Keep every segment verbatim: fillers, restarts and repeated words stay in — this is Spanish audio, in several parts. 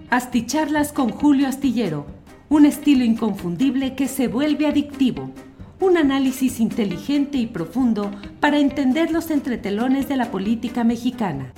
Asticharlas con Julio Astillero, un estilo inconfundible que se vuelve adictivo. Un análisis inteligente y profundo para entender los entretelones de la política mexicana.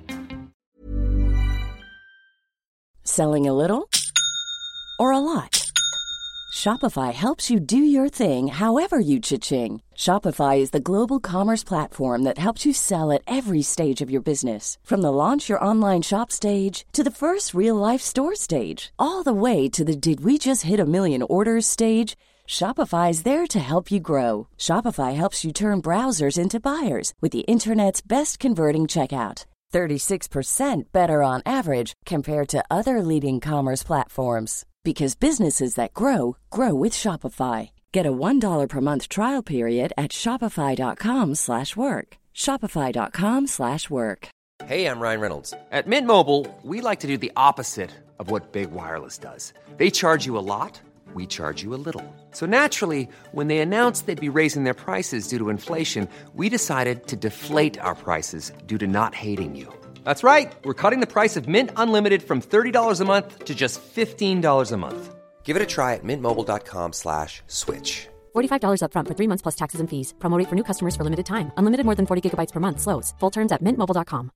Selling a little or a lot? Shopify helps you do your thing however you cha-ching. Shopify is the global commerce platform that helps you sell at every stage of your business. From the launch your online shop stage to the first real-life store stage, all the way to the did we just hit a million orders stage. Shopify is there to help you grow. Shopify helps you turn browsers into buyers with the internet's best converting checkout. thirty-six percent better on average compared to other leading commerce platforms. Because businesses that grow, grow with Shopify. Get a one dollar per month trial period at shopify.com slash work. Shopify.com slash work. Hey, I'm Ryan Reynolds. At Mint Mobile, we like to do the opposite of what Big Wireless does. They charge you a lot, we charge you a little. So naturally, when they announced they'd be raising their prices due to inflation, we decided to deflate our prices due to not hating you. That's right. We're cutting the price of Mint Unlimited from thirty dollars a month to just fifteen dollars a month. Give it a try at mintmobile.com slash switch. forty-five dollars up front for three months plus taxes and fees. Promo rate for new customers for limited time. Unlimited more than forty gigabytes per month. Slows full terms at mint mobile dot com.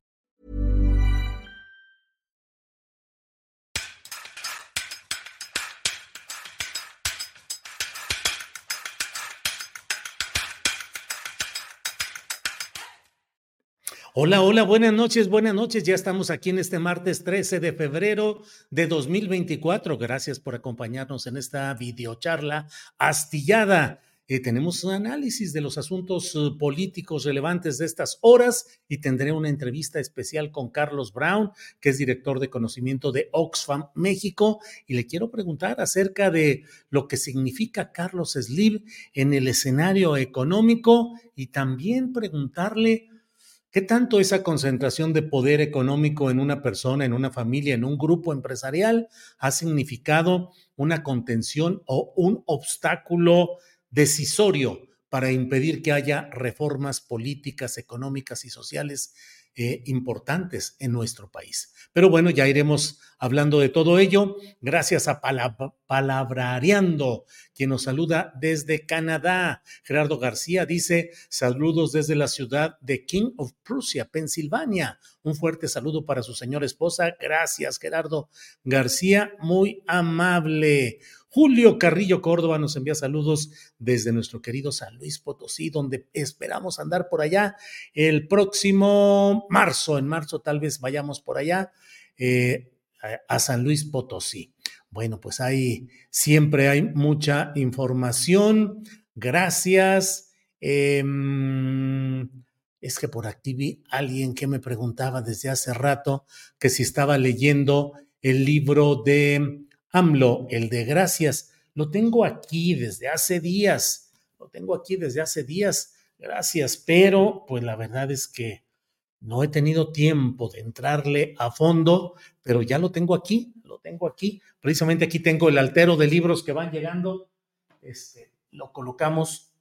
Hola, hola, buenas noches, buenas noches. Ya estamos aquí en este martes trece de febrero de dos mil veinticuatro. Gracias por acompañarnos en esta videocharla astillada. Eh, tenemos un análisis de los asuntos uh, políticos relevantes de estas horas y tendré una entrevista especial con Carlos Brown, que es director de conocimiento de Oxfam México, y le quiero preguntar acerca de lo que significa Carlos Slim en el escenario económico y también preguntarle ¿qué tanto esa concentración de poder económico en una persona, en una familia, en un grupo empresarial ha significado una contención o un obstáculo decisorio para impedir que haya reformas políticas, económicas y sociales eh, importantes en nuestro país? Pero bueno, ya iremos hablando de todo ello. Gracias a Palab- Palabrareando, quien nos saluda desde Canadá. Gerardo García dice, saludos desde la ciudad de King of Prussia, Pensilvania. Un fuerte saludo para su señora esposa. Gracias, Gerardo García, muy amable. Julio Carrillo Córdoba nos envía saludos desde nuestro querido San Luis Potosí, donde esperamos andar por allá el próximo marzo. En marzo tal vez vayamos por allá eh, a San Luis Potosí. Bueno, pues hay, siempre hay mucha información. Gracias. Eh, es que por aquí vi a alguien que me preguntaba desde hace rato que si estaba leyendo el libro de AMLO, el de Gracias. Lo tengo aquí desde hace días, lo tengo aquí desde hace días, gracias, pero pues la verdad es que no he tenido tiempo de entrarle a fondo, pero ya lo tengo aquí, lo tengo aquí, precisamente aquí tengo el altero de libros que van llegando, este, lo colocamos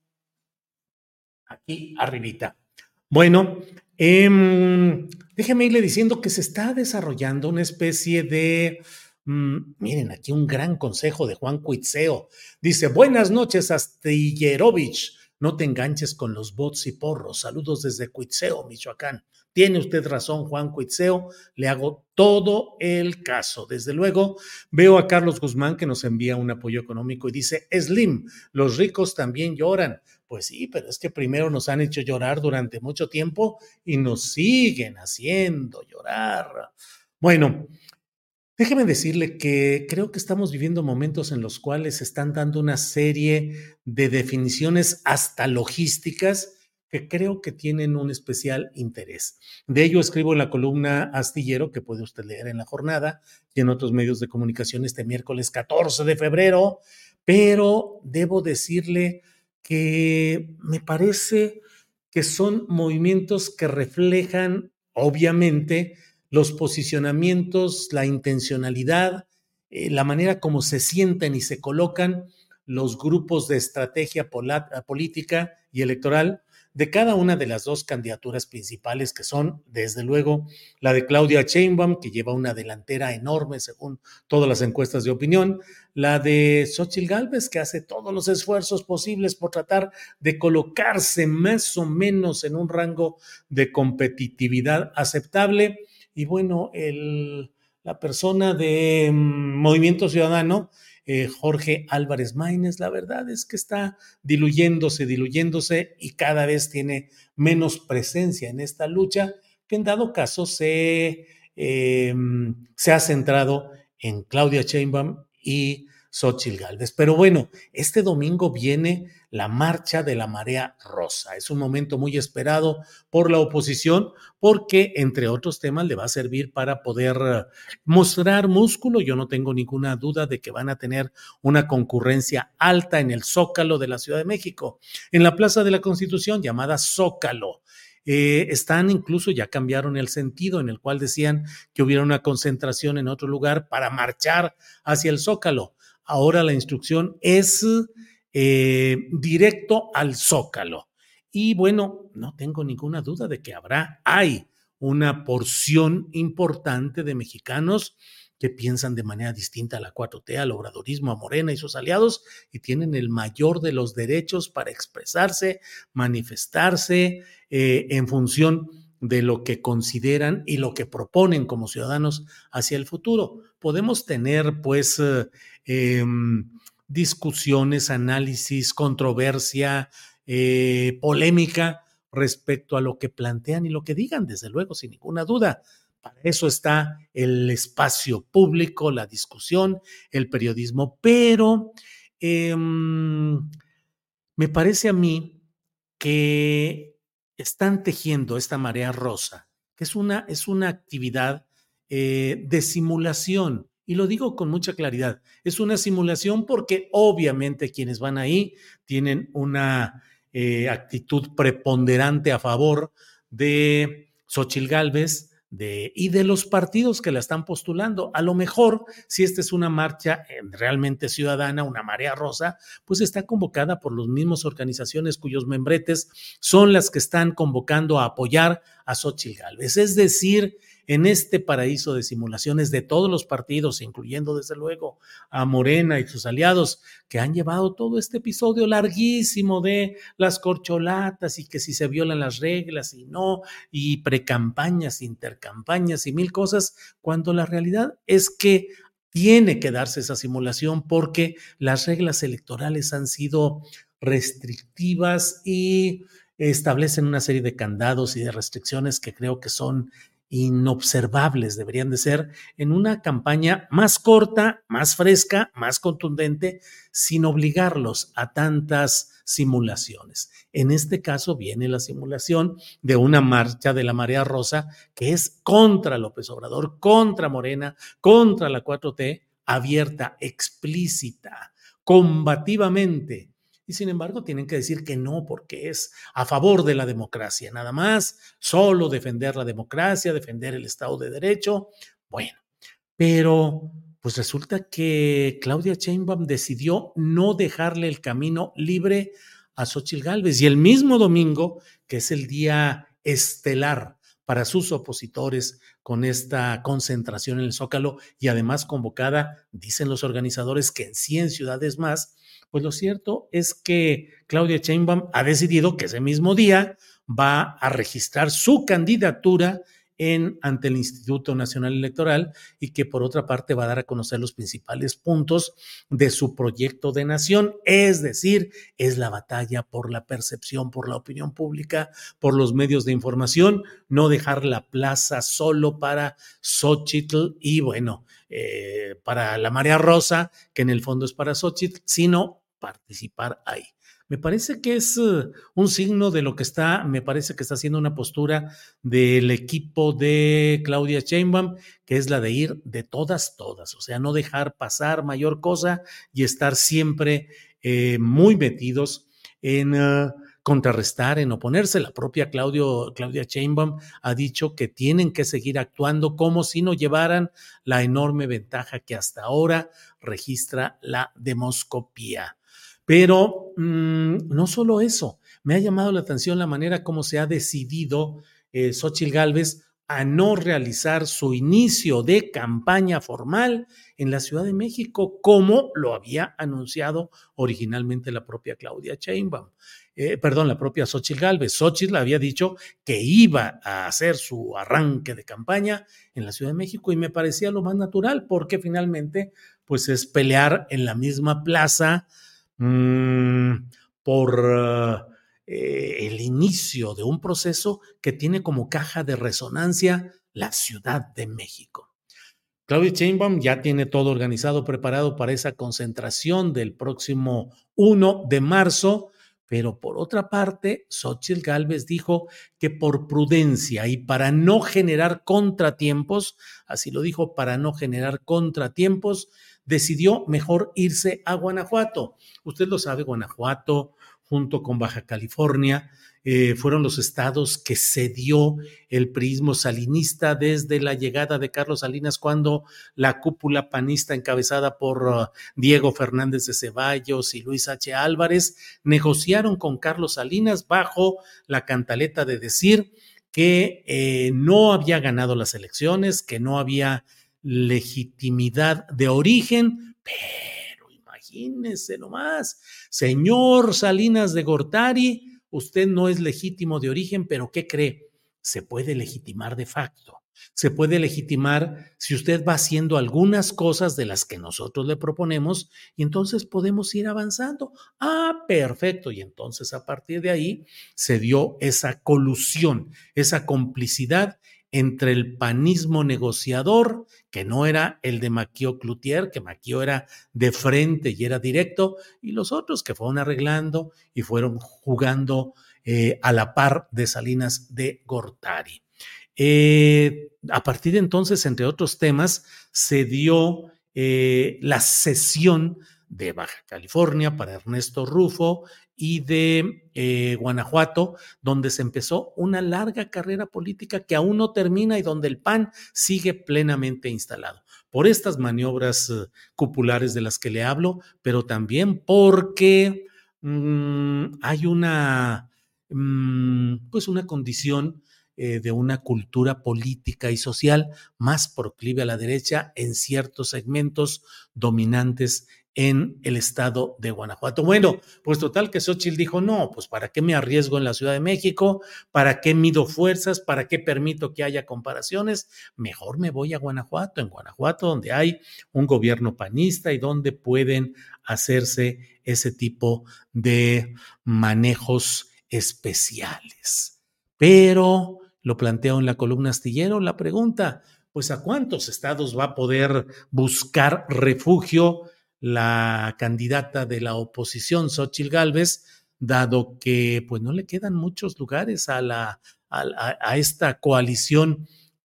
aquí arribita. Bueno, eh, déjeme irle diciendo que se está desarrollando una especie de... Mm, miren, aquí un gran consejo de Juan Cuitzeo. Dice, buenas noches, Astillerovich. No te enganches con los bots y porros. Saludos desde Cuitzeo, Michoacán. Tiene usted razón, Juan Cuitzeo. Le hago todo el caso. Desde luego, veo a Carlos Guzmán que nos envía un apoyo económico y dice, Slim, los ricos también lloran. Pues sí, pero es que primero nos han hecho llorar durante mucho tiempo y nos siguen haciendo llorar. Bueno, déjeme decirle que creo que estamos viviendo momentos en los cuales se están dando una serie de definiciones hasta logísticas que creo que tienen un especial interés. De ello escribo en la columna Astillero, que puede usted leer en La Jornada y en otros medios de comunicación este miércoles catorce de febrero, pero debo decirle que me parece que son movimientos que reflejan, obviamente, los posicionamientos, la intencionalidad, eh, la manera como se sienten y se colocan los grupos de estrategia pola- política y electoral de cada una de las dos candidaturas principales, que son, desde luego, la de Claudia Sheinbaum, que lleva una delantera enorme según todas las encuestas de opinión, la de Xóchitl Gálvez, que hace todos los esfuerzos posibles por tratar de colocarse más o menos en un rango de competitividad aceptable, y bueno, el, la persona de um, Movimiento Ciudadano, Eh, Jorge Álvarez Maínez, la verdad es que está diluyéndose, diluyéndose y cada vez tiene menos presencia en esta lucha, que en dado caso se, eh, se ha centrado en Claudia Sheinbaum y Xóchitl Gálvez. Pero bueno, este domingo viene la marcha de la marea rosa. Es un momento muy esperado por la oposición porque, entre otros temas, le va a servir para poder mostrar músculo. Yo no tengo ninguna duda de que van a tener una concurrencia alta en el Zócalo de la Ciudad de México, en la Plaza de la Constitución, llamada Zócalo. Eh, están incluso, ya cambiaron el sentido en el cual decían que hubiera una concentración en otro lugar para marchar hacia el Zócalo. Ahora la instrucción es eh, directo al Zócalo. Y bueno, no tengo ninguna duda de que habrá, hay una porción importante de mexicanos que piensan de manera distinta a la cuatro T, al obradorismo, a Morena y sus aliados, y tienen el mayor de los derechos para expresarse, manifestarse eh, en función de lo que consideran y lo que proponen como ciudadanos hacia el futuro. Podemos tener, pues, eh, eh, discusiones, análisis, controversia, eh, polémica respecto a lo que plantean y lo que digan, desde luego, sin ninguna duda. Para eso está el espacio público, la discusión, el periodismo, pero eh, me parece a mí que están tejiendo esta marea rosa, que es una, es una actividad eh, de simulación, y lo digo con mucha claridad, es una simulación porque obviamente quienes van ahí tienen una eh, actitud preponderante a favor de Xóchitl Gálvez, De, y de los partidos que la están postulando. A lo mejor, si esta es una marcha realmente ciudadana, una marea rosa, pues está convocada por las mismas organizaciones cuyos membretes son las que están convocando a apoyar a Xóchitl Gálvez. Es decir, en este paraíso de simulaciones de todos los partidos, incluyendo desde luego a Morena y sus aliados, que han llevado todo este episodio larguísimo de las corcholatas y que si se violan las reglas y no, y precampañas, intercampañas y mil cosas, cuando la realidad es que tiene que darse esa simulación porque las reglas electorales han sido restrictivas y establecen una serie de candados y de restricciones que creo que son inobservables, deberían de ser en una campaña más corta, más fresca, más contundente, sin obligarlos a tantas simulaciones. En este caso viene la simulación de una marcha de la marea rosa que es contra López Obrador, contra Morena, contra la cuatro T, abierta, explícita, combativamente. Y sin embargo tienen que decir que no porque es a favor de la democracia, nada más, solo defender la democracia, defender el Estado de Derecho. Bueno, pero pues resulta que Claudia Sheinbaum decidió no dejarle el camino libre a Xóchitl Gálvez, y el mismo domingo, que es el día estelar para sus opositores con esta concentración en el Zócalo y además convocada, dicen los organizadores, que en cien ciudades más, pues lo cierto es que Claudia Sheinbaum ha decidido que ese mismo día va a registrar su candidatura en, ante el Instituto Nacional Electoral, y que por otra parte va a dar a conocer los principales puntos de su proyecto de nación, es decir, es la batalla por la percepción, por la opinión pública, por los medios de información, no dejar la plaza solo para Xóchitl y bueno, eh, para la marea rosa, que en el fondo es para Xóchitl, sino participar ahí. Me parece que es uh, un signo de lo que está, me parece que está haciendo una postura del equipo de Claudia Sheinbaum, que es la de ir de todas, todas, o sea, no dejar pasar mayor cosa y estar siempre eh, muy metidos en uh, contrarrestar, en oponerse. La propia Claudio, Claudia Sheinbaum ha dicho que tienen que seguir actuando como si no llevaran la enorme ventaja que hasta ahora registra la demoscopía. Pero mmm, no solo eso, Me ha llamado la atención la manera como se ha decidido eh, Xóchitl Gálvez a no realizar su inicio de campaña formal en la Ciudad de México, como lo había anunciado originalmente la propia Claudia Sheinbaum. Eh, perdón, la propia Xóchitl Gálvez. Xóchitl había dicho que iba a hacer su arranque de campaña en la Ciudad de México y me parecía lo más natural porque finalmente pues es pelear en la misma plaza mmm, por uh, eh, el inicio de un proceso que tiene como caja de resonancia la Ciudad de México. Claudia Sheinbaum ya tiene todo organizado, preparado para esa concentración del próximo primero de marzo, pero por otra parte, Xóchitl Gálvez dijo que por prudencia y para no generar contratiempos, así lo dijo, para no generar contratiempos, decidió mejor irse a Guanajuato. Usted lo sabe, Guanajuato, junto con Baja California, eh, fueron los estados que cedió el priismo salinista desde la llegada de Carlos Salinas, cuando la cúpula panista encabezada por uh, Diego Fernández de Ceballos y Luis H. Álvarez negociaron con Carlos Salinas bajo la cantaleta de decir que eh, no había ganado las elecciones, que no había legitimidad de origen, pero imagínense nomás, señor Salinas de Gortari, usted no es legítimo de origen, pero ¿qué cree? Se puede legitimar de facto. Se puede legitimar si usted va haciendo algunas cosas de las que nosotros le proponemos y entonces podemos ir avanzando. Ah, perfecto. Y entonces a partir de ahí se dio esa colusión, esa complicidad entre el panismo negociador, que no era el de Maquio Cloutier, que Maquio era de frente y era directo, y los otros que fueron arreglando y fueron jugando eh, a la par de Salinas de Gortari. Eh, a partir de entonces, entre otros temas, se dio eh, la cesión de Baja California para Ernesto Rufo y de eh, Guanajuato, donde se empezó una larga carrera política que aún no termina y donde el P A N sigue plenamente instalado. Por estas maniobras uh, cupulares de las que le hablo, pero también porque mmm, hay una, mmm, pues una condición eh, de una cultura política y social más proclive a la derecha en ciertos segmentos dominantes en el estado de Guanajuato. Bueno, pues total que Xóchitl dijo, no, pues ¿para qué me arriesgo en la Ciudad de México? ¿Para qué mido fuerzas? ¿Para qué permito que haya comparaciones? Mejor me voy a Guanajuato, en Guanajuato donde hay un gobierno panista y donde pueden hacerse ese tipo de manejos especiales. Pero lo planteo en la columna Astillero, la pregunta, pues ¿a cuántos estados va a poder buscar refugio la candidata de la oposición, Xóchitl Gálvez, dado que pues no le quedan muchos lugares a, la, a, a esta coalición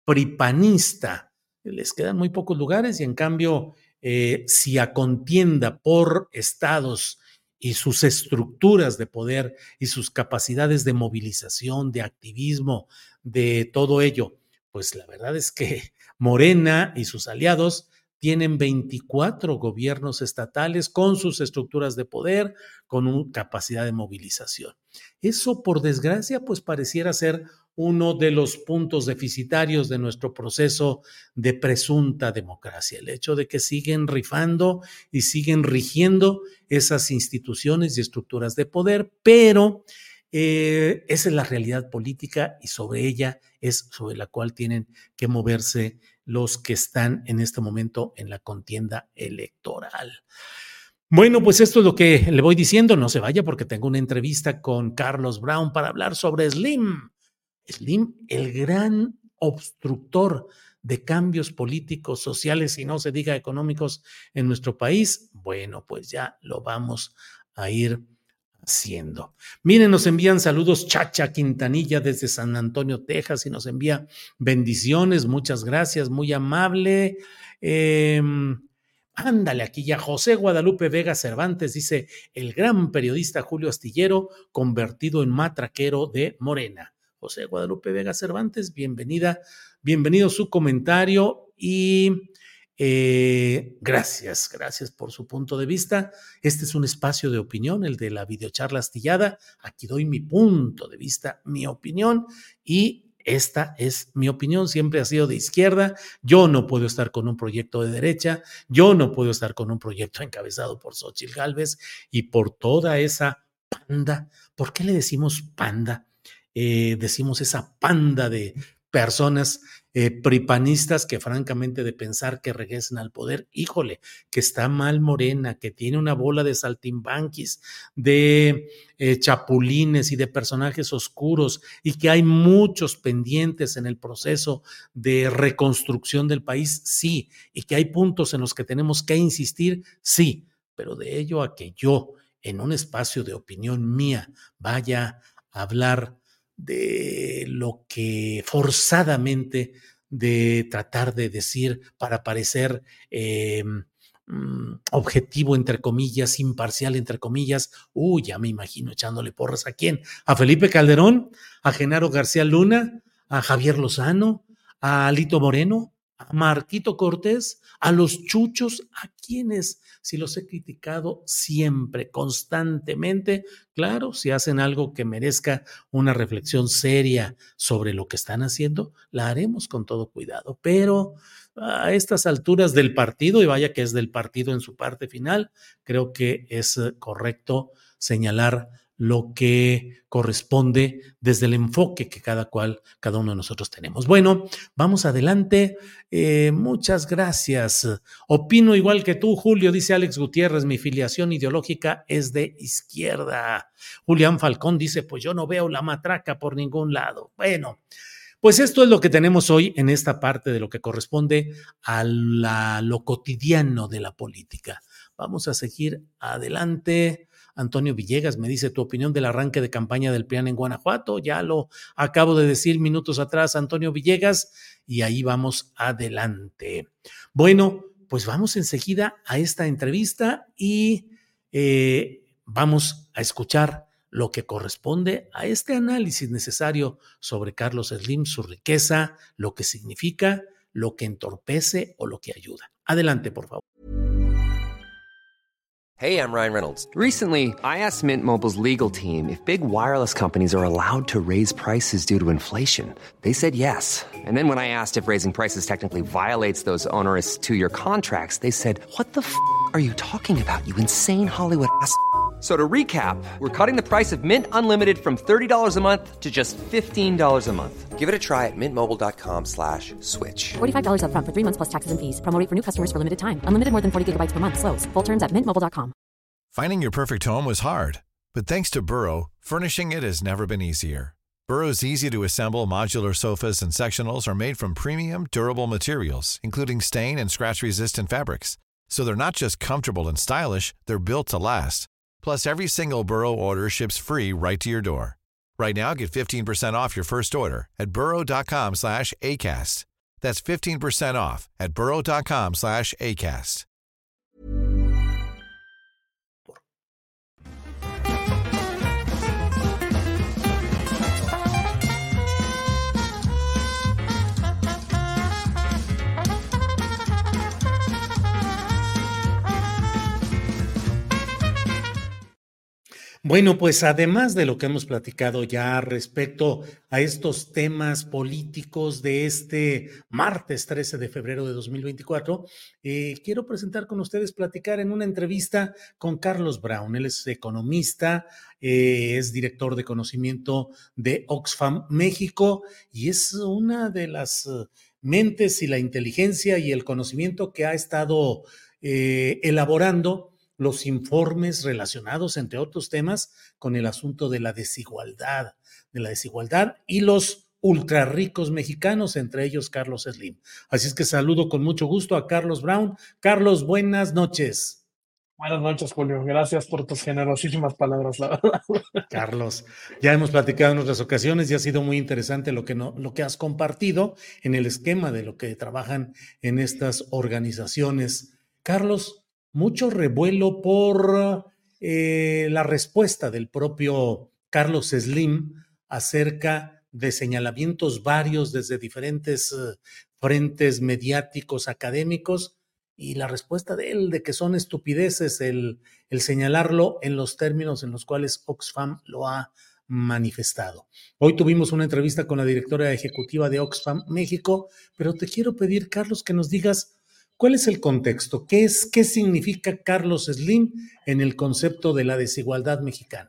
pripanista? Les quedan muy pocos lugares y en cambio, eh, si a contienda por estados y sus estructuras de poder y sus capacidades de movilización, de activismo, de todo ello, pues la verdad es que Morena y sus aliados tienen veinticuatro gobiernos estatales con sus estructuras de poder, con una capacidad de movilización. Eso, por desgracia, pues pareciera ser uno de los puntos deficitarios de nuestro proceso de presunta democracia, el hecho de que siguen rifando y siguen rigiendo esas instituciones y estructuras de poder, pero eh, esa es la realidad política y sobre ella es sobre la cual tienen que moverse los que están en este momento en la contienda electoral. Bueno, pues esto es lo que le voy diciendo. No se vaya porque tengo una entrevista con Carlos Brown para hablar sobre Slim. Slim, el gran obstructor de cambios políticos, sociales y no se diga económicos en nuestro país. Bueno, pues ya lo vamos a ir haciendo. Miren, nos envían saludos Chacha Quintanilla desde San Antonio, Texas, y nos envía bendiciones, muchas gracias, muy amable. Eh, ándale, aquí ya José Guadalupe Vega Cervantes dice, el gran periodista Julio Astillero convertido en matraquero de Morena. José Guadalupe Vega Cervantes, bienvenida, bienvenido su comentario y Eh, gracias, gracias por su punto de vista. Este es un espacio de opinión, el de la videocharla astillada. Aquí doy mi punto de vista, mi opinión, y esta es mi opinión. Siempre ha sido de izquierda. Yo no puedo estar con un proyecto de derecha. Yo no puedo estar con un proyecto encabezado por Xóchitl Gálvez y por toda esa panda. ¿Por qué le decimos panda? Eh, decimos esa panda de personas eh, pripanistas que francamente de pensar que regresen al poder, híjole, que está mal Morena, que tiene una bola de saltimbanquis, de eh, chapulines y de personajes oscuros, y que hay muchos pendientes en el proceso de reconstrucción del país, sí, y que hay puntos en los que tenemos que insistir, sí, pero de ello a que yo, en un espacio de opinión mía, vaya a hablar de lo que forzadamente de tratar de decir para parecer eh, objetivo entre comillas, imparcial entre comillas, uy, ya me imagino echándole porras a quién, a Felipe Calderón, a Genaro García Luna, a Javier Lozano, a Alito Moreno, a Marquito Cortés, a los chuchos, a quienes, si los he criticado siempre, constantemente, claro, si hacen algo que merezca una reflexión seria sobre lo que están haciendo, la haremos con todo cuidado, pero a estas alturas del partido, y vaya que es del partido en su parte final, creo que es correcto señalar lo que corresponde desde el enfoque que cada cual, cada uno de nosotros tenemos. Bueno, vamos adelante. Eh, muchas gracias. Opino igual que tú, Julio, dice Alex Gutiérrez, mi filiación ideológica es de izquierda. Julián Falcón dice, pues yo no veo la matraca por ningún lado. Bueno, pues esto es lo que tenemos hoy en esta parte de lo que corresponde a la, lo cotidiano de la política. Vamos a seguir adelante. Antonio Villegas me dice tu opinión del arranque de campaña del P R I en Guanajuato. Ya lo acabo de decir minutos atrás, Antonio Villegas, y ahí vamos adelante. Bueno, pues vamos enseguida a esta entrevista y eh, vamos a escuchar lo que corresponde a este análisis necesario sobre Carlos Slim, su riqueza, lo que significa, lo que entorpece o lo que ayuda. Adelante, por favor. Hey, I'm Ryan Reynolds. Recently, I asked Mint Mobile's legal team if big wireless companies are allowed to raise prices due to inflation. They said yes. And then when I asked if raising prices technically violates those onerous two-year contracts, they said, what the f*** are you talking about, you insane Hollywood ass f- So to recap, we're cutting the price of Mint Unlimited from thirty dollars a month to just fifteen dollars a month. Give it a try at mintmobile.com slash switch. forty-five dollars up front for three months plus taxes and fees. Promo rate for new customers for limited time. Unlimited more than forty gigabytes per month. Slows full terms at mint mobile dot com. Finding your perfect home was hard, but thanks to Burrow, furnishing it has never been easier. Burrow's easy-to-assemble modular sofas and sectionals are made from premium, durable materials, including stain and scratch-resistant fabrics. So they're not just comfortable and stylish, they're built to last. Plus, every single Burrow order ships free right to your door. Right now, get fifteen percent off your first order at burrow.com slash ACAST. That's fifteen percent off at burrow.com slash ACAST. Bueno, pues además de lo que hemos platicado ya respecto a estos temas políticos de este martes trece de febrero de dos mil veinticuatro, eh, quiero presentar con ustedes, platicar en una entrevista con Carlos Brown. Él es economista, eh, es director de conocimiento de Oxfam México y es una de las mentes y la inteligencia y el conocimiento que ha estado eh, elaborando los informes relacionados, entre otros temas, con el asunto de la desigualdad, de la desigualdad y los ultra ricos mexicanos, entre ellos Carlos Slim. Así es que saludo con mucho gusto a Carlos Brown. Carlos, buenas noches. Buenas noches, Julio. Gracias por tus generosísimas palabras, la verdad. Carlos, ya hemos platicado en otras ocasiones y ha sido muy interesante lo que, no, lo que has compartido en el esquema de lo que trabajan en estas organizaciones. Carlos, mucho revuelo por eh, la respuesta del propio Carlos Slim acerca de señalamientos varios desde diferentes uh, frentes mediáticos, académicos, y la respuesta de él de que son estupideces el, el señalarlo en los términos en los cuales Oxfam lo ha manifestado. Hoy tuvimos una entrevista con la directora ejecutiva de Oxfam México, pero te quiero pedir, Carlos, que nos digas cuál es el contexto, qué es, qué significa Carlos Slim en el concepto de la desigualdad mexicana.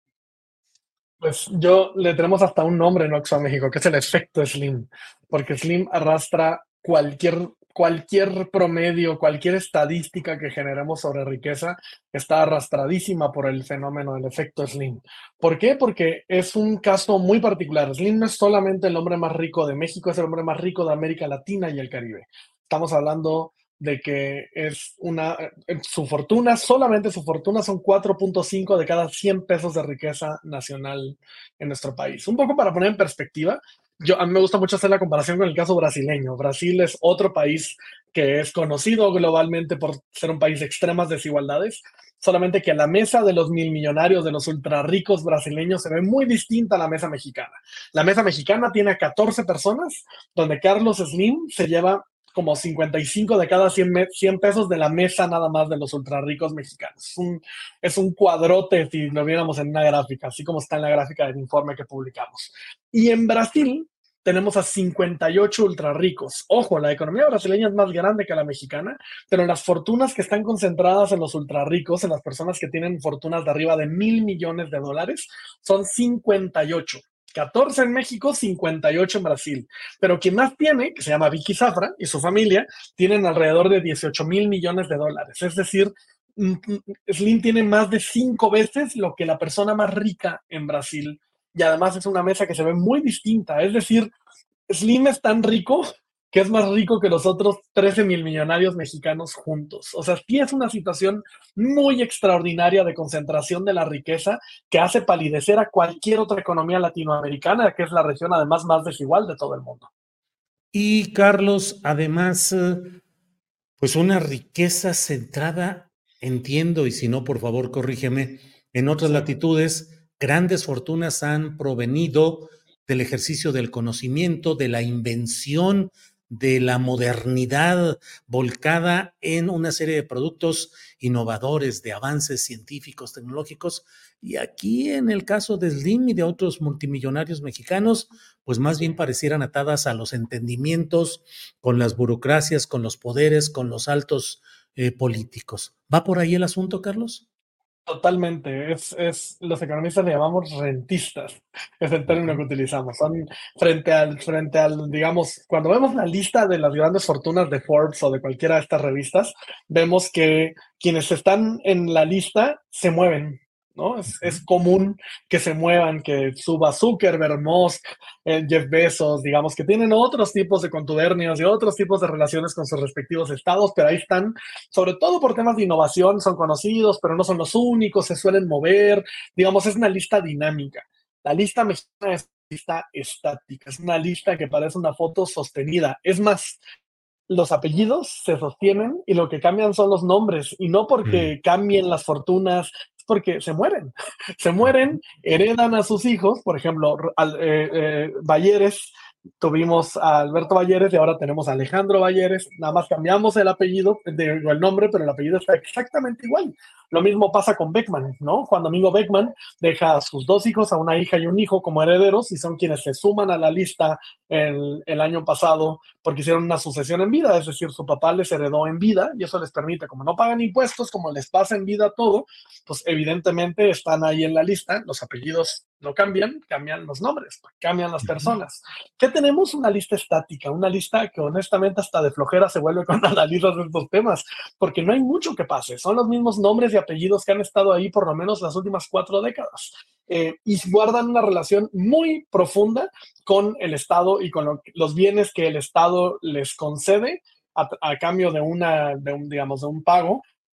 Pues yo le tenemos hasta un nombre en Oxfam México, que es el efecto Slim, porque Slim arrastra cualquier, cualquier promedio, cualquier estadística que generemos sobre riqueza, está arrastradísima por el fenómeno del efecto Slim. ¿Por qué? Porque es un caso muy particular. Slim no es solamente el hombre más rico de México, es el hombre más rico de América Latina y el Caribe. Estamos hablando de que es una, su fortuna, solamente su fortuna son cuatro punto cinco de cada cien pesos de riqueza nacional en nuestro país. Un poco para poner en perspectiva, yo, a mí me gusta mucho hacer la comparación con el caso brasileño. Brasil es otro país que es conocido globalmente por ser un país de extremas desigualdades, solamente que la mesa de los mil millonarios, de los ultra ricos brasileños, se ve muy distinta a la mesa mexicana. La mesa mexicana tiene a catorce personas, donde Carlos Slim se lleva como cincuenta y cinco de cada cien, cien pesos de la mesa nada más de los ultra ricos mexicanos. Es un, es un cuadrote si lo viéramos en una gráfica, así como está en la gráfica del informe que publicamos. Y en Brasil tenemos a cincuenta y ocho ultra ricos. Ojo, la economía brasileña es más grande que la mexicana, pero las fortunas que están concentradas en los ultra ricos, en las personas que tienen fortunas de arriba de mil millones de dólares, son cincuenta y ocho. catorce en México, cincuenta y ocho en Brasil. Pero quien más tiene, que se llama Vicky Zafra y su familia, tienen alrededor de dieciocho mil millones de dólares. Es decir, Slim tiene más de cinco veces lo que la persona más rica en Brasil. Y además es una mesa que se ve muy distinta. Es decir, Slim es tan rico que es más rico que los otros trece mil millonarios mexicanos juntos. O sea, sí es una situación muy extraordinaria de concentración de la riqueza que hace palidecer a cualquier otra economía latinoamericana, que es la región además más desigual de todo el mundo. Y Carlos, además, pues una riqueza centrada, entiendo, y si no, por favor, corrígeme, en otras latitudes, grandes fortunas han provenido del ejercicio del conocimiento, de la invención, de la modernidad volcada en una serie de productos innovadores, de avances científicos, tecnológicos. Y aquí en el caso de Slim y de otros multimillonarios mexicanos, pues más bien parecieran atadas a los entendimientos con las burocracias, con los poderes, con los altos eh, políticos. ¿Va por ahí el asunto, Carlos? Totalmente, es, es, los economistas le llamamos rentistas, es el término que utilizamos. Son frente al, frente al, digamos, cuando vemos la lista de las grandes fortunas de Forbes o de cualquiera de estas revistas, vemos que quienes están en la lista se mueven, ¿no? Es, es común que se muevan, que suba Zuckerberg, Musk, eh, Jeff Bezos, digamos, que tienen otros tipos de contubernios y otros tipos de relaciones con sus respectivos estados, pero ahí están, sobre todo por temas de innovación, son conocidos, pero no son los únicos, se suelen mover, digamos, es una lista dinámica. La lista mexicana es una lista estática, es una lista que parece una foto sostenida. Es más, los apellidos se sostienen y lo que cambian son los nombres, y no porque mm. cambien las fortunas, porque se mueren, se mueren, heredan a sus hijos. Por ejemplo, al, eh, eh, Balleres, tuvimos a Alberto Balleres y ahora tenemos a Alejandro Balleres, nada más cambiamos el apellido, de, el nombre, pero el apellido está exactamente igual. Lo mismo pasa con Beckman, ¿no? Juan Domingo Beckman deja a sus dos hijos, a una hija y un hijo como herederos, y son quienes se suman a la lista el, el año pasado porque hicieron una sucesión en vida, es decir, su papá les heredó en vida y eso les permite, como no pagan impuestos, como les pasa en vida todo, pues evidentemente están ahí en la lista, los apellidos no cambian, cambian los nombres, cambian las personas. ¿Qué tenemos? Una lista estática, una lista que honestamente hasta de flojera se vuelve cuando analizas estos temas, porque no hay mucho que pase, son los mismos nombres y apellidos que han estado ahí por lo menos las últimas cuatro décadas, eh, y guardan una relación muy profunda con el Estado y con lo, los bienes que el Estado les concede a, a cambio de, una, de, un, digamos, de un pago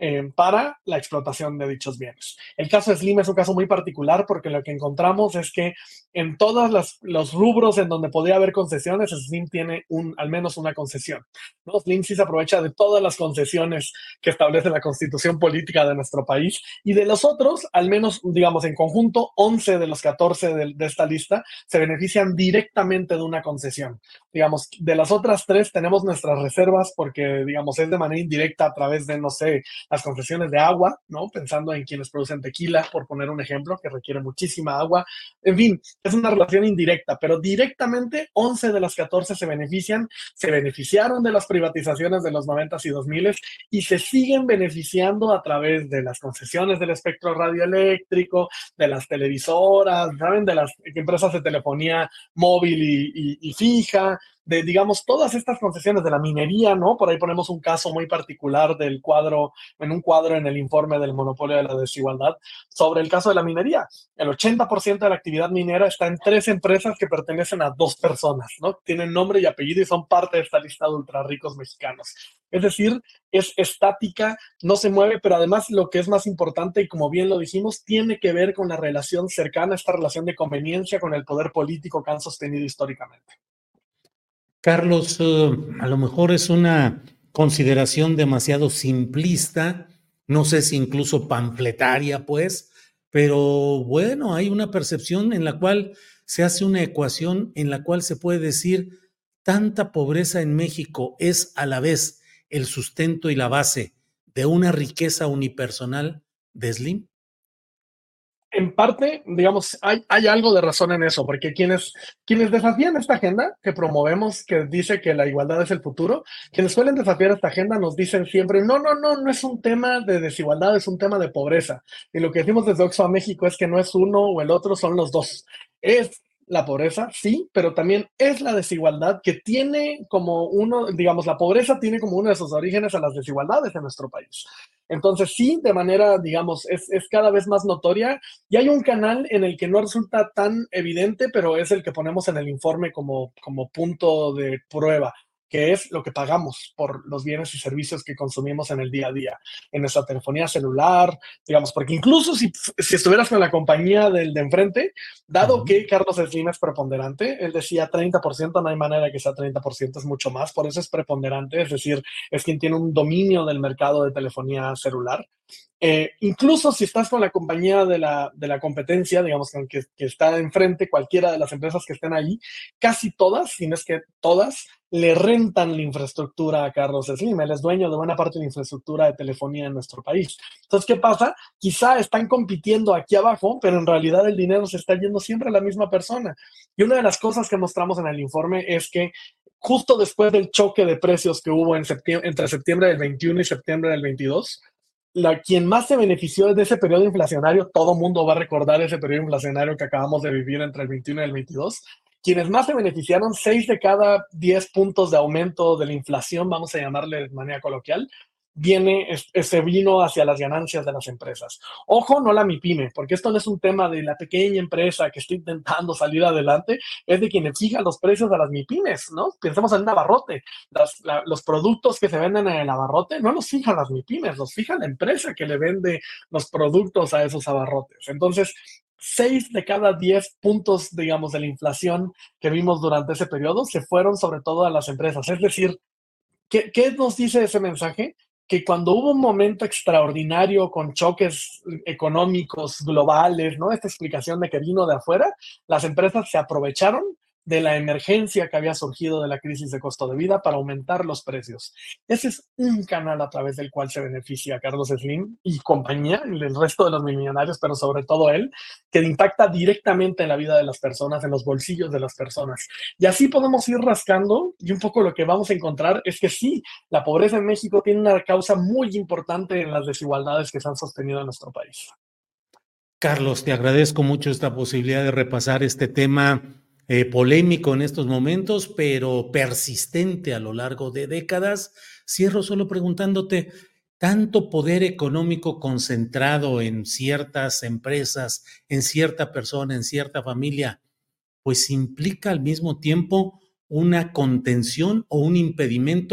eh, para la explotación de dichos bienes. El caso de Slim es un caso muy particular porque lo que encontramos es que en todos las, los rubros en donde podría haber concesiones, Slim tiene un, al menos una concesión, ¿no? Slim sí se aprovecha de todas las concesiones que establece la Constitución política de nuestro país, y de los otros, al menos, digamos, en conjunto, once de los catorce de, de esta lista se benefician directamente de una concesión. Digamos, de las otras tres tenemos nuestras reservas porque, digamos, es de manera indirecta a través de, no sé, las concesiones de agua, ¿no? Pensando en quienes producen tequila, por poner un ejemplo, que requiere muchísima agua. En fin, es una relación indirecta, pero directamente once de las catorce se benefician, se beneficiaron de las privatizaciones de los noventas y dos miles y se siguen beneficiando a través de las concesiones del espectro radioeléctrico, de las televisoras, ¿saben? De las empresas de telefonía móvil y, y, y fija, de, digamos, todas estas concesiones de la minería, ¿no? Por ahí ponemos un caso muy particular del cuadro, en un cuadro en el informe del monopolio de la desigualdad, sobre el caso de la minería. El ochenta por ciento de la actividad minera está en tres empresas que pertenecen a dos personas, ¿no? Tienen nombre y apellido y son parte de esta lista de ultra ricos mexicanos. Es decir, es estática, no se mueve, pero además lo que es más importante, y como bien lo dijimos, tiene que ver con la relación cercana, esta relación de conveniencia con el poder político que han sostenido históricamente. Carlos, uh, a lo mejor es una consideración demasiado simplista, no sé si incluso panfletaria, pues, pero bueno, hay una percepción en la cual se hace una ecuación en la cual se puede decir tanta pobreza en México es a la vez el sustento y la base de una riqueza unipersonal de Slim. En parte, digamos, hay, hay algo de razón en eso, porque quienes, quienes desafían esta agenda que promovemos, que dice que la igualdad es el futuro, quienes suelen desafiar esta agenda nos dicen siempre, no, no, no, no es un tema de desigualdad, es un tema de pobreza. Y lo que decimos desde Oxfam México es que no es uno o el otro, son los dos. Es la pobreza, sí, pero también es la desigualdad que tiene como uno, digamos, la pobreza tiene como uno de sus orígenes a las desigualdades en nuestro país. Entonces, sí, de manera, digamos, es, es cada vez más notoria, y hay un canal en el que no resulta tan evidente, pero es el que ponemos en el informe como, como punto de prueba, que es lo que pagamos por los bienes y servicios que consumimos en el día a día, en nuestra telefonía celular, digamos, porque incluso si, si estuvieras con la compañía del de enfrente, dado uh-huh. que Carlos Slim es preponderante, él decía treinta por ciento, no hay manera de que sea treinta por ciento, es mucho más, por eso es preponderante, es decir, es quien tiene un dominio del mercado de telefonía celular. Eh, incluso si estás con la compañía de la, de la competencia, digamos, que, que está enfrente, cualquiera de las empresas que estén ahí, casi todas, si no es que todas, le rentan la infraestructura a Carlos Slim. Él es dueño de buena parte de la infraestructura de telefonía en nuestro país. Entonces, ¿qué pasa? Quizá están compitiendo aquí abajo, pero en realidad el dinero se está yendo siempre a la misma persona. Y una de las cosas que mostramos en el informe es que justo después del choque de precios que hubo en septiembre, entre septiembre del veintiuno y septiembre del veintidós, La, quien más se benefició de ese periodo inflacionario, todo mundo va a recordar ese periodo inflacionario que acabamos de vivir entre el veintiuno y el veintidós, quienes más se beneficiaron, seis de cada diez puntos de aumento de la inflación, vamos a llamarle de manera coloquial, viene, se vino hacia las ganancias de las empresas. Ojo, no la MIPYME, porque esto no es un tema de la pequeña empresa que está intentando salir adelante, es de quienes fijan los precios de las MIPYMES, ¿no? Pensemos en un abarrote. Las, la, los productos que se venden en el abarrote no los fijan las MIPYMES, los fija la empresa que le vende los productos a esos abarrotes. Entonces, seis de cada diez puntos, digamos, de la inflación que vimos durante ese periodo se fueron sobre todo a las empresas. Es decir, ¿qué, qué nos dice ese mensaje? Que cuando hubo un momento extraordinario con choques económicos globales, ¿no? Esta explicación de que vino de afuera, las empresas se aprovecharon de la emergencia que había surgido de la crisis de costo de vida para aumentar los precios. Ese es un canal a través del cual se beneficia Carlos Slim y compañía, y el resto de los millonarios, pero sobre todo él, que impacta directamente en la vida de las personas, en los bolsillos de las personas. Y así podemos ir rascando, y un poco lo que vamos a encontrar es que sí, la pobreza en México tiene una causa muy importante en las desigualdades que se han sostenido en nuestro país. Carlos, te agradezco mucho esta posibilidad de repasar este tema Eh, polémico en estos momentos, pero persistente a lo largo de décadas. Cierro solo preguntándote, ¿tanto poder económico concentrado en ciertas empresas, en cierta persona, en cierta familia, pues implica al mismo tiempo una contención o un impedimento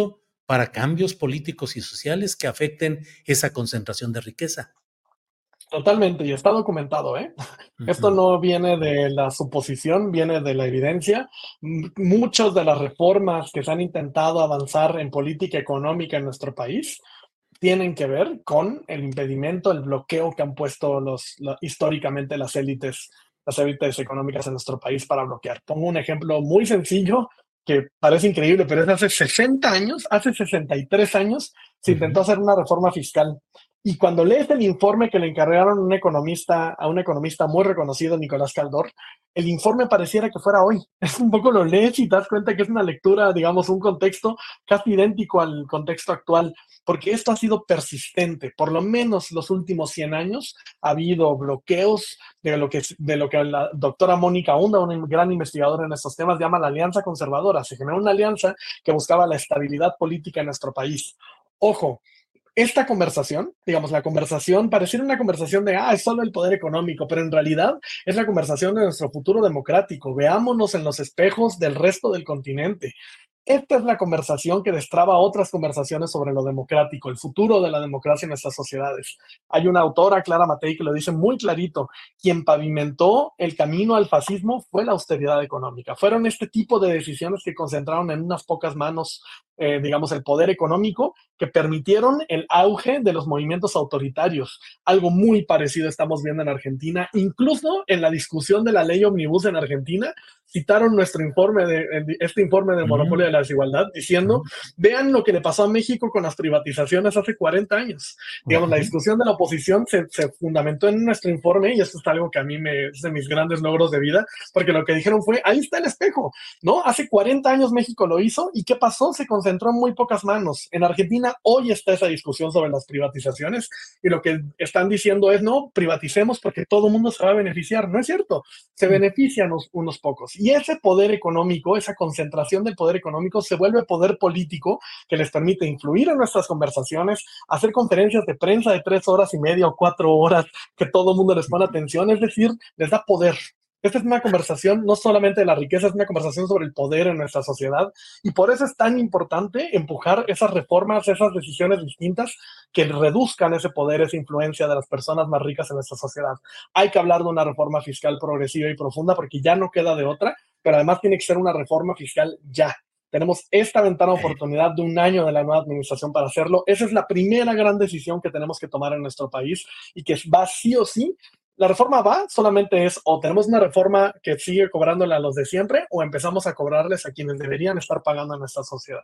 para cambios políticos y sociales que afecten esa concentración de riqueza. Totalmente, y está documentado, ¿eh? Uh-huh. Esto no viene de la suposición, viene de la evidencia. M- muchas de las reformas que se han intentado avanzar en política económica en nuestro país tienen que ver con el impedimento, el bloqueo que han puesto los, lo, históricamente las élites, las élites económicas en nuestro país para bloquear. Pongo un ejemplo muy sencillo que parece increíble, pero es de hace sesenta años, hace sesenta y tres años, se uh-huh. intentó hacer una reforma fiscal. Y cuando lees el informe que le encargaron a un economista, a un economista muy reconocido, Nicolás Caldor, el informe pareciera que fuera hoy. Es un poco lo lees y te das cuenta que es una lectura, digamos, un contexto casi idéntico al contexto actual, porque esto ha sido persistente. Por lo menos los últimos cien años ha habido bloqueos de lo que, de lo que la doctora Mónica Hunda, una gran investigadora en estos temas, llama la Alianza Conservadora. Se generó una alianza que buscaba la estabilidad política en nuestro país. Ojo, esta conversación, digamos, la conversación, pareciera una conversación de, ah, es solo el poder económico, pero en realidad es la conversación de nuestro futuro democrático. Veámonos en los espejos del resto del continente. Esta es la conversación que destraba otras conversaciones sobre lo democrático, el futuro de la democracia en nuestras sociedades. Hay una autora, Clara Matei, que lo dice muy clarito: quien pavimentó el camino al fascismo fue la austeridad económica. Fueron este tipo de decisiones que concentraron en unas pocas manos, eh, digamos, el poder económico, que permitieron el auge de los movimientos autoritarios. Algo muy parecido estamos viendo en Argentina. Incluso en la discusión de la ley Omnibus en Argentina, citaron nuestro informe, de, este informe de monopolio de la desigualdad, diciendo, vean lo que le pasó a México con las privatizaciones hace cuarenta años. Digamos, la discusión de la oposición se, se fundamentó en nuestro informe, y esto es algo que a mí me, es de mis grandes logros de vida, porque lo que dijeron fue, ahí está el espejo, ¿no? Hace cuarenta años México lo hizo, ¿y qué pasó? Se concentró en muy pocas manos. En Argentina hoy está esa discusión sobre las privatizaciones, y lo que están diciendo es, no, privaticemos porque todo el mundo se va a beneficiar. No es cierto, se benefician unos, unos pocos. Y ese poder económico, esa concentración del poder económico se vuelve poder político que les permite influir en nuestras conversaciones, hacer conferencias de prensa de tres horas y media o cuatro horas que todo el mundo les pone atención, es decir, les da poder. Esta es una conversación no solamente de la riqueza, es una conversación sobre el poder en nuestra sociedad, y por eso es tan importante empujar esas reformas, esas decisiones distintas que reduzcan ese poder, esa influencia de las personas más ricas en nuestra sociedad. Hay que hablar de una reforma fiscal progresiva y profunda porque ya no queda de otra, pero además tiene que ser una reforma fiscal ya. Tenemos esta ventana de oportunidad de un año de la nueva administración para hacerlo. Esa es la primera gran decisión que tenemos que tomar en nuestro país y que va sí o sí. La reforma va, solamente es o tenemos una reforma que sigue cobrándole a los de siempre o empezamos a cobrarles a quienes deberían estar pagando en nuestra sociedad.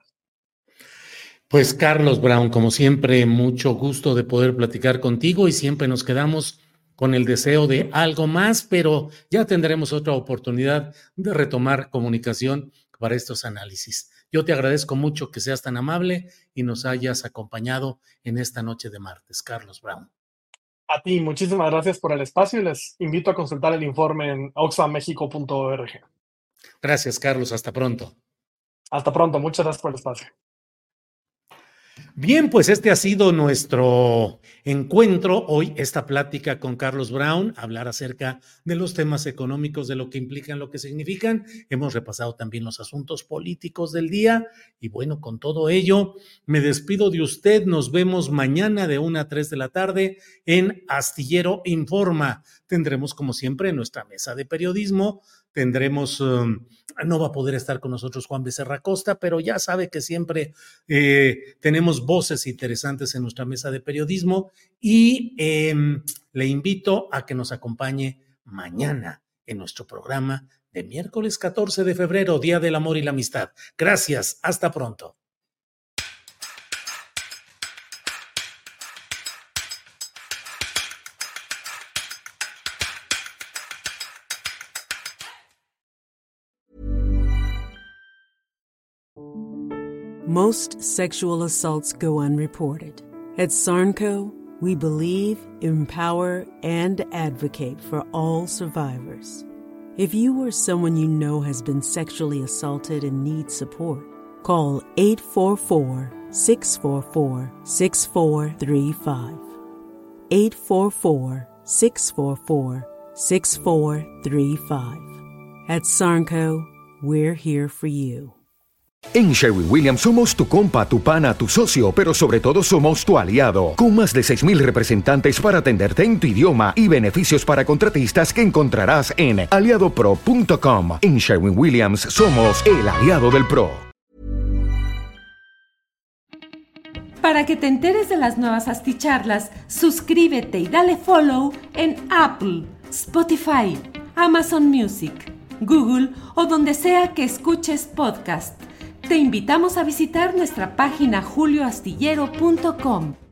Pues Carlos Brown, como siempre, mucho gusto de poder platicar contigo y siempre nos quedamos con el deseo de algo más, pero ya tendremos otra oportunidad de retomar comunicación para estos análisis. Yo te agradezco mucho que seas tan amable y nos hayas acompañado en esta noche de martes. Carlos Brown. A ti, muchísimas gracias por el espacio y les invito a consultar el informe en oxfam mexico punto org. Gracias, Carlos. Hasta pronto. Hasta pronto. Muchas gracias por el espacio. Bien, pues este ha sido nuestro encuentro hoy, esta plática con Carlos Brown, hablar acerca de los temas económicos, de lo que implican, lo que significan. Hemos repasado también los asuntos políticos del día y bueno, con todo ello me despido de usted. Nos vemos mañana de una a tres de la tarde en Astillero Informa. Tendremos como siempre nuestra mesa de periodismo. Tendremos, um, no va a poder estar con nosotros Juan Becerra Costa, pero ya sabe que siempre eh, tenemos voces interesantes en nuestra mesa de periodismo y eh, le invito a que nos acompañe mañana en nuestro programa de miércoles catorce de febrero, Día del Amor y la Amistad. Gracias, hasta pronto. Most sexual assaults go unreported. At Sarnco, we believe, empower, and advocate for all survivors. If you or someone you know has been sexually assaulted and needs support, call eight four four, six four four, six four three five. eight four four, six four four, six four three five. At Sarnco, we're here for you. En Sherwin-Williams somos tu compa, tu pana, tu socio, pero sobre todo somos tu aliado, con más de seis mil representantes para atenderte en tu idioma y beneficios para contratistas que encontrarás en aliado pro punto com. En Sherwin-Williams somos el aliado del pro. Para que te enteres de las nuevas asticharlas, suscríbete y dale follow en Apple, Spotify, Amazon Music, Google o donde sea que escuches podcast. Te invitamos a visitar nuestra página julio astillero punto com.